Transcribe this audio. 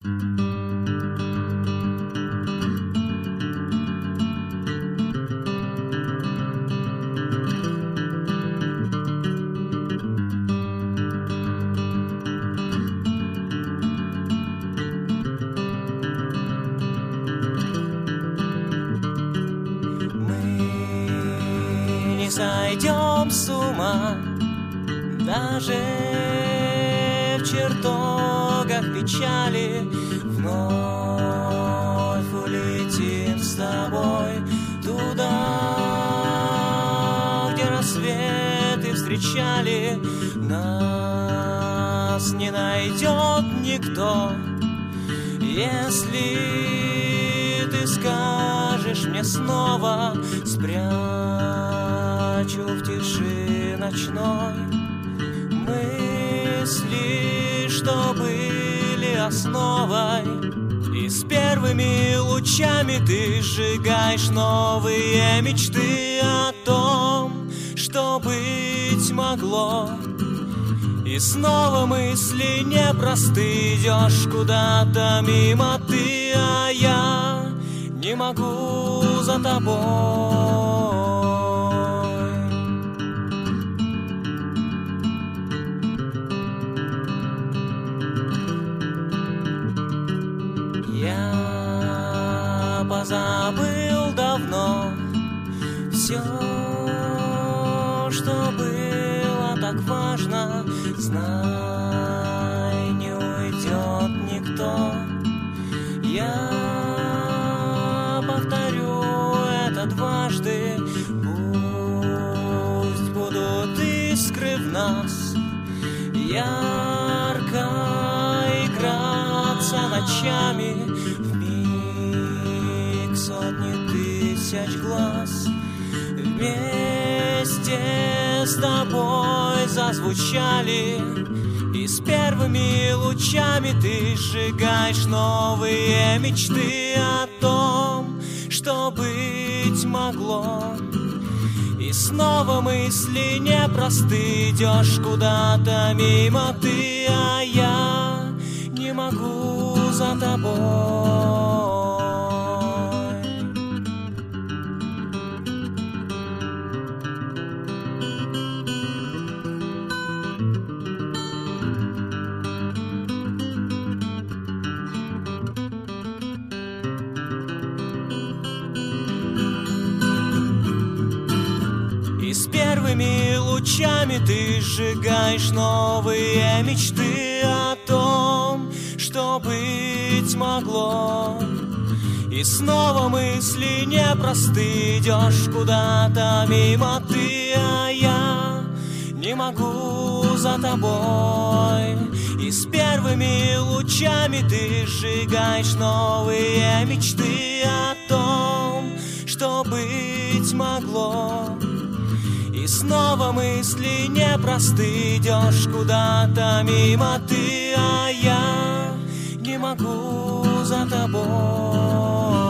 Сойдем с ума даже в чертогах печали. Вновь улетим с тобой туда, где рассветы встречали. Нас не найдет никто, если ты скажешь мне снова: спрячу в тиши ночной мысли, что были основой. И с первыми лучами ты сжигаешь новые мечты о том, что быть могло. И снова мысли непросты, идешь куда-то мимо ты, а я не могу за тобой. Я позабыл давно все, что было так важно. Знай, не уйдет никто. Я повторю это дважды. Пусть будут искры в нас ярко играться ночами. Вмиг сотни тысяч глаз вместе с тобой зазвучали. И с первыми лучами ты сжигаешь новые мечты о том, что быть могло. И снова мысли непросты, идешь куда-то мимо ты, а я не могу за тобой. С первыми лучами ты сжигаешь новые мечты о том, что быть могло. И снова мысли непросты, идешь куда-то мимо ты, а я не могу за тобой. И с первыми лучами ты сжигаешь новые мечты о том, что быть могло. И снова мысли непросты, идешь куда-то мимо ты, а я не могу за тобой.